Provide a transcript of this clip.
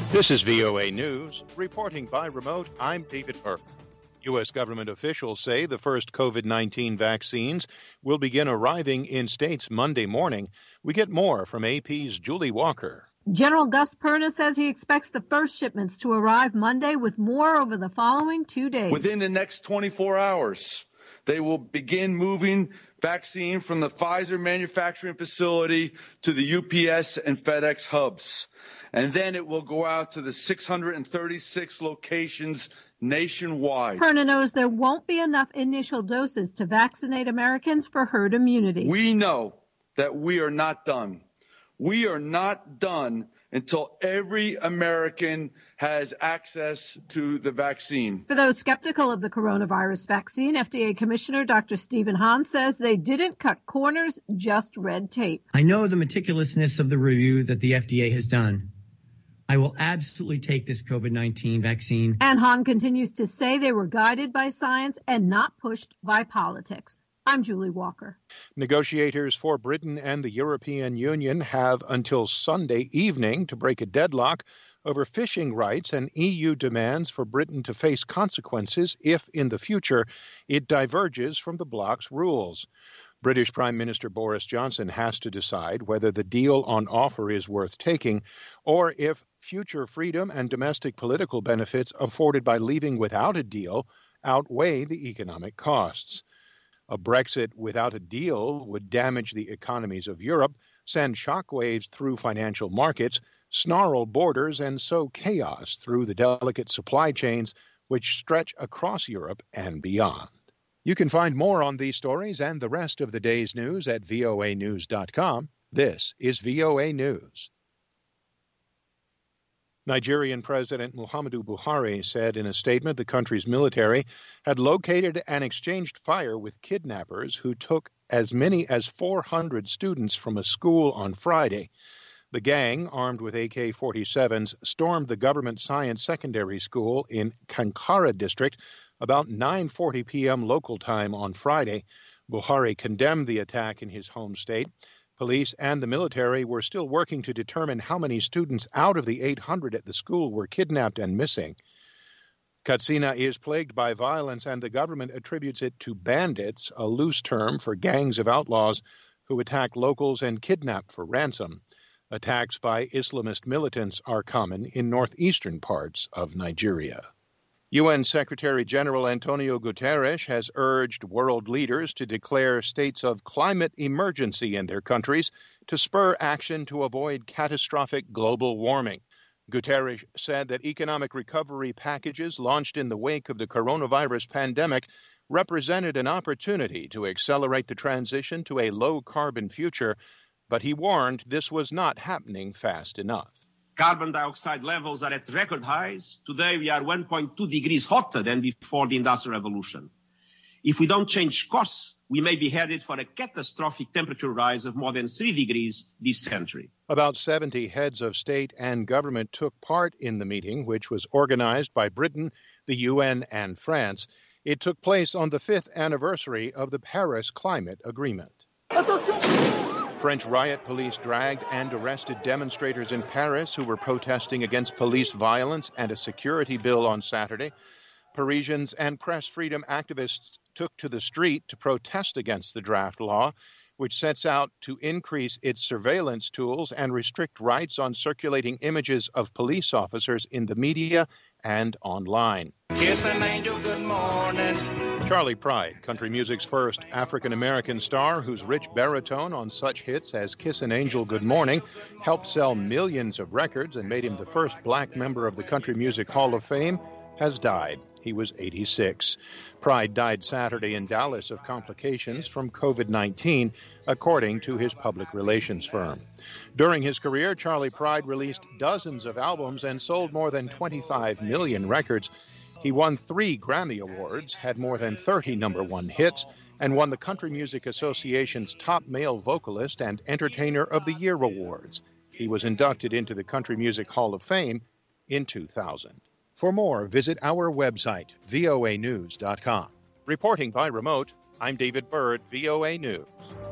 This is VOA News. Reporting by remote, I'm David Burke. U.S. government officials say the first COVID-19 vaccines will begin arriving in states Monday morning. We get more from AP's Julie Walker. General Gus Perna says he expects the first shipments to arrive Monday with more over the following 2 days. Within the next 24 hours, they will begin moving vaccine from the Pfizer manufacturing facility to the UPS and FedEx hubs. And then it will go out to the 636 locations nationwide. Perna knows there won't be enough initial doses to vaccinate Americans for herd immunity. We know that we are not done. We are not done until every American has access to the vaccine. For those skeptical of the coronavirus vaccine, FDA Commissioner Dr. Stephen Hahn says they didn't cut corners, just red tape. I know the meticulousness of the review that the FDA has done. I will absolutely take this COVID-19 vaccine. And Hahn continues to say they were guided by science and not pushed by politics. I'm Julie Walker. Negotiators for Britain and the European Union have until Sunday evening to break a deadlock over fishing rights and EU demands for Britain to face consequences if, in the future, it diverges from the bloc's rules. British Prime Minister Boris Johnson has to decide whether the deal on offer is worth taking or if future freedom and domestic political benefits afforded by leaving without a deal outweigh the economic costs. A Brexit without a deal would damage the economies of Europe, send shockwaves through financial markets, snarl borders, and sow chaos through the delicate supply chains which stretch across Europe and beyond. You can find more on these stories and the rest of the day's news at voanews.com. This is VOA News. Nigerian President Muhammadu Buhari said in a statement the country's military had located and exchanged fire with kidnappers who took as many as 400 students from a school on Friday. The gang, armed with AK-47s, stormed the government science secondary school in Kankara district about 9:40 p.m. local time on Friday. Buhari condemned the attack in his home state. Police and the military were still working to determine how many students out of the 800 at the school were kidnapped and missing. Katsina is plagued by violence, and the government attributes it to bandits, a loose term for gangs of outlaws who attack locals and kidnap for ransom. Attacks by Islamist militants are common in northeastern parts of Nigeria. UN Secretary General Antonio Guterres has urged world leaders to declare states of climate emergency in their countries to spur action to avoid catastrophic global warming. Guterres said that economic recovery packages launched in the wake of the coronavirus pandemic represented an opportunity to accelerate the transition to a low-carbon future, but he warned this was not happening fast enough. Carbon dioxide levels are at record highs. Today, we are 1.2 degrees hotter than before the Industrial Revolution. If we don't change course, we may be headed for a catastrophic temperature rise of more than 3 degrees this century. About 70 heads of state and government took part in the meeting, which was organized by Britain, the UN, and France. It took place on the 5th anniversary of the Paris Climate Agreement. French riot police dragged and arrested demonstrators in Paris who were protesting against police violence and a security bill on Saturday. Parisians and press freedom activists took to the street to protest against the draft law, which sets out to increase its surveillance tools and restrict rights on circulating images of police officers in the media and online. Kiss an angel good morning. Charley Pride, country music's first African-American star whose rich baritone on such hits as Kiss an Angel Good Morning helped sell millions of records and made him the first black member of the Country Music Hall of Fame, has died. He was 86. Pride died Saturday in Dallas of complications from COVID-19, according to his public relations firm. During his career, Charley Pride released dozens of albums and sold more than 25 million records. He won 3 Grammy Awards, had more than 30 number-one hits, and won the Country Music Association's Top Male Vocalist and Entertainer of the Year awards. He was inducted into the Country Music Hall of Fame in 2000. For more, visit our website, voanews.com. Reporting by remote, I'm David Byrd, VOA News.